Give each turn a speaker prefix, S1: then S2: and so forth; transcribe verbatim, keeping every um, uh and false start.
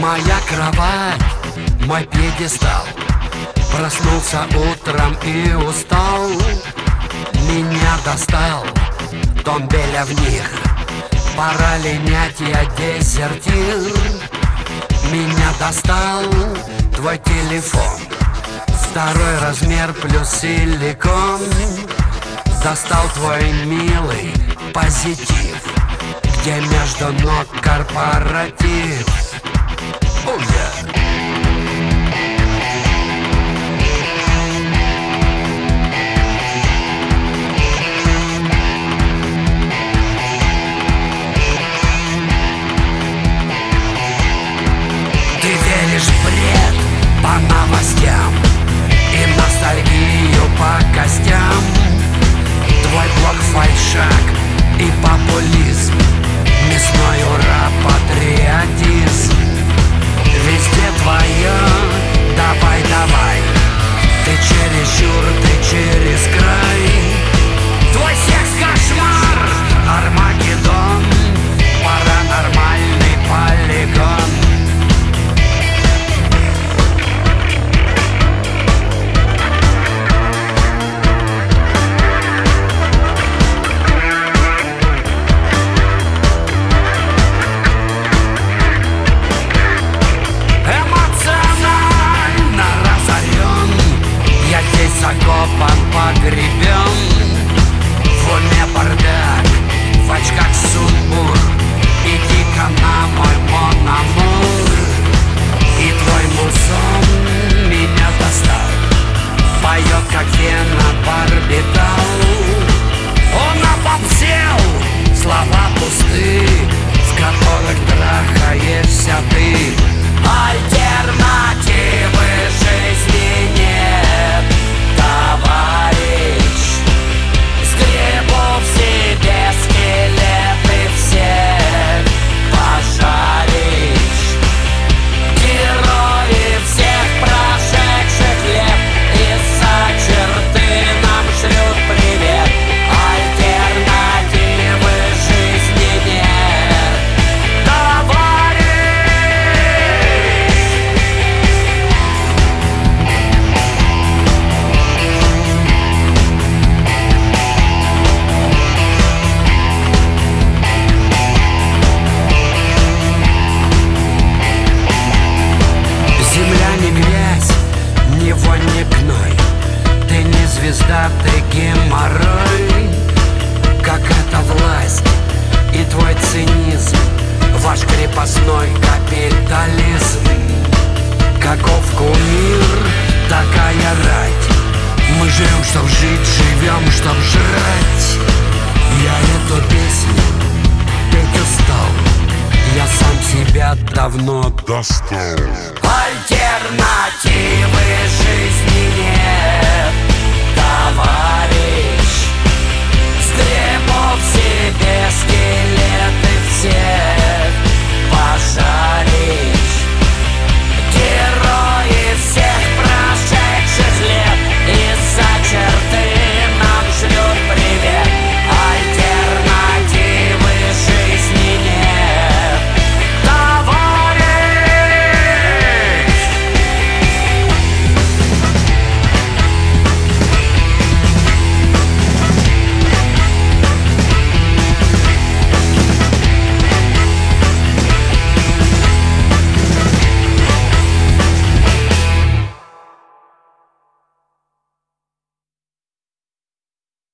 S1: Моя кровать, мой пьедестал. Проснулся утром и устал. Меня достал дом Беля в них. Пора линять, я дезертир. Меня достал твой телефон. Второй размер плюс силикон. Достал твой милый позитив, где между ног корпоратив. Oh, yeah. Ты веришь в бред по новостям и ностальгию по костям. Твой блог фальшак и популизм, мясной ура, патриотизм. Везде твое давай, давай. Ты чересчур, ты через край. Твой секс-кошмар, Армагеддон, паранормальный полигон. Закопан, погребен. В уме бардак, в очках сумбур. Иди-ка на мой мон-амур. И твой музон меня достал. Поет, как вена барбитал. Он опопсел, слова пусты, в которых трахаешься ты. Альтернативы жизни нет, товарищ. Сгребу в себе скелеты всех пожаришь. Герои всех прошедших лет из-за черты нам шлют привет. Альтернативы жизни нет, товарищ. Земля не грязь, ни вонь, ни гной. Ты не звезда, ты геморрой. Как эта власть и твой цинизм, ваш крепостной капитализм. Каков кумир, такая рать. Мы живем, чтоб жить, живем, чтоб жрать. Я эту песню петь устал. Я сам себя давно достал. Альтернативы жизни нет, давай.